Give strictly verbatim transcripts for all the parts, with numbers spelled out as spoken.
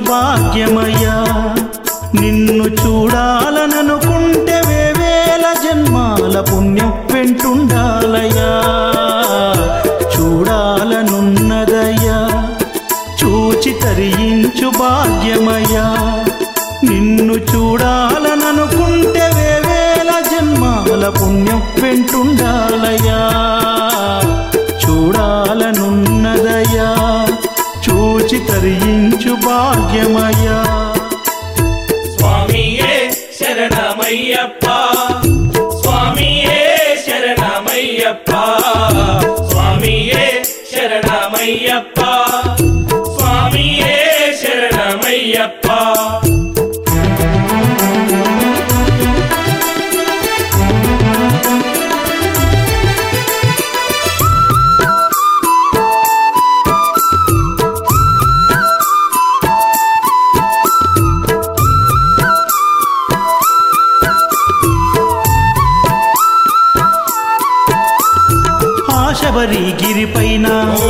భాగ్యమయ్యా నిన్ను చూడాలననుకుంటే వేవేల జన్మాల పుణ్యం వెంటుండాలయ్యా చూడాలనున్నదయ్యా చూచి తరించు భాగ్యమయ్యా నిన్ను చూడాలననుకుంటే వేవేల జన్మాల పుణ్యం వెంటుండాలయ్యా చూడాలనున్నదయ్యా చూచి తరించు భాగ్యమయ్యా స్వామియే శరణమయ్యప్ప స్వామియే శరణమయ్యప్ప స్వామియే శరణమయ్యప్ప స్వామియే శరణమయ్యప్ప ఆశబరిగిరిపైన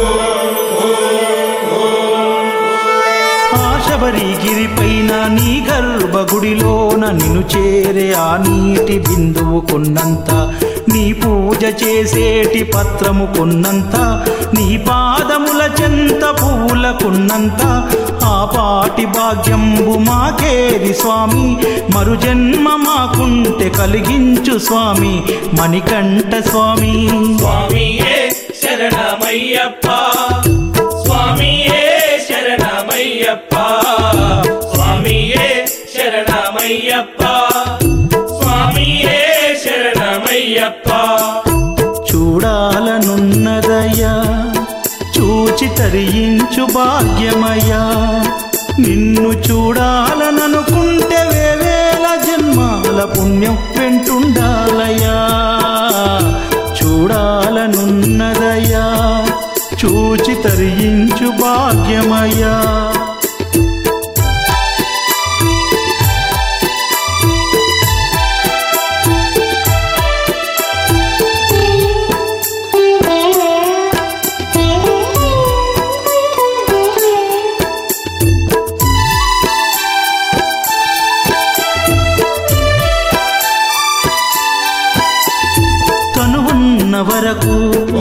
ఆశబరిగిరిపైన నీ గర్భగుడిలోన నిన్ను చేరే ఆ నీటి బిందువు కొన్నంత నీ పూజ చేసేటి పత్రము కొన్నంత నీ పాదముల చెంత పువ్వులకున్నంత ఆ పాటి భాగ్యంబు మాకేది స్వామి మరు జన్మ మాకుంటే కలిగించు స్వామి మణికంఠ స్వామి స్వామియే శరణమయ్యప్ప స్వామియే శరణమయ్యప్ప స్వామియే శరణమయ్యప్ప స్వామియే శరణమయ్యప్ప చూడాలనున్నదయ్యా చూచి తరించు భాగ్యమయ్యా నిన్ను చూడాలననుకుంటే వేవేల జన్మాల పుణ్యం వెంటుండాలయ్యా చూడాలనున్నదయ్యా చూచి తరించు భాగ్యమయ్యా వరకు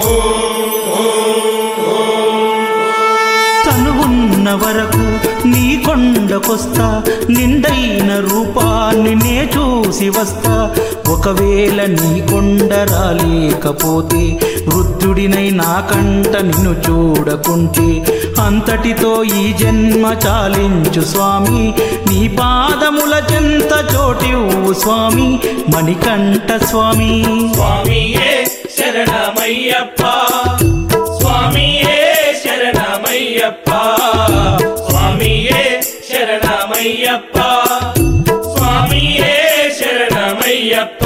తనువున్న వరకు నీ కొండకొస్తా నిండైన రూపాన్ని నే చూసి వస్తా ఒకవేళ నీ కొండ రాలేకపోతే వృద్ధుడినై నా కంట నిన్ను చూడకుంటే అంతటితో ఈ జన్మ చాలించు స్వామి నీ పాదముల చెంత చోటివ్వు స్వామి మణికంఠ స్వామి స్వామియే శరణమయ్యప్ప స్వామియే శరణమయ్యప్ప స్వామియే శరణమయ్యప్ప స్వామియే శరణమయ్యప్ప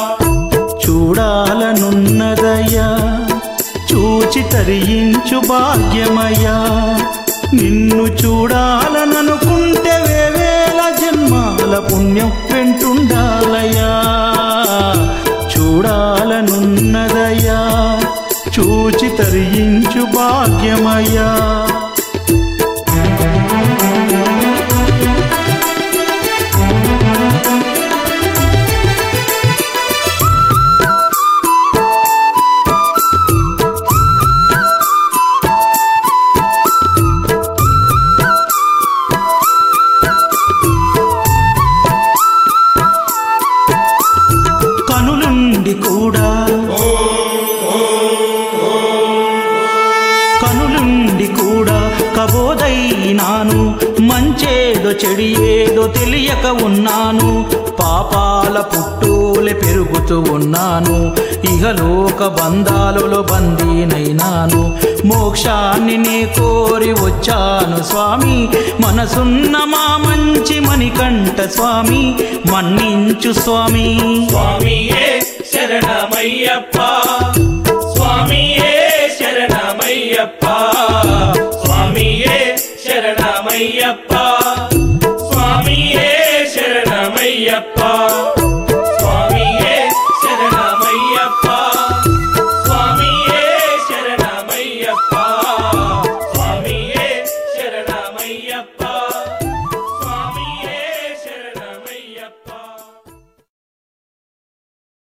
చూడాలనున్నదయ్యా చూచి తరించు భాగ్యమయ్యా నిన్ను చూడాలననుకుంటే వేవేల జన్మాల పుణ్యం వెంటుండాలయ్యా చూడాలనున్నదయ్యా చూచి తరించు భాగ్యమయ్యా కనులుండి కూడా కనులుండి కూడా కబోదైనాను మంచేదో చెడియేదో తెలియక ఉన్నాను పాపాల పుట్టోలే పెరుగుతూ ఉన్నాను ఇహలోక బంధాలలో బందీనైనాను మోక్షాన్ని నే కోరి వచ్చాను స్వామి మనసున్న మా మంచి మణికంఠ స్వామి మన్నించు స్వామి స్వామియే శరణమయ్యప్ప స్వామియే శరణమయ్యప్ప స్వామియే శరణమయ్యప్ప స్వామియే శరణమయ్యప్ప